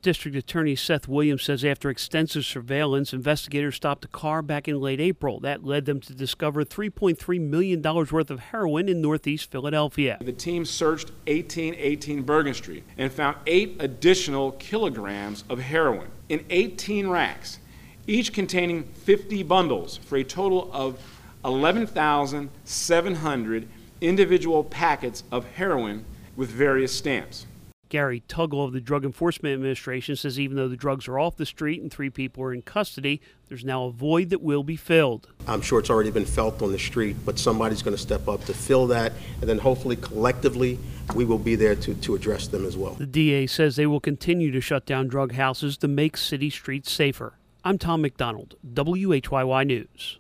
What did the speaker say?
District Attorney Seth Williams says after extensive surveillance, investigators stopped a car back in late April. That led them to discover $3.3 million worth of heroin in Northeast Philadelphia. The team searched 1818 Bergen Street and found 8 additional kilograms of heroin in 18 racks, each containing 50 bundles for a total of 11,700 individual packets of heroin with various stamps. Gary Tuggle of the Drug Enforcement Administration says even though the drugs are off the street and 3 people are in custody, there's now a void that will be filled. I'm sure it's already been felt on the street, but somebody's going to step up to fill that, and then hopefully collectively we will be there to address them as well. The DA says they will continue to shut down drug houses to make city streets safer. I'm Tom McDonald, WHYY News.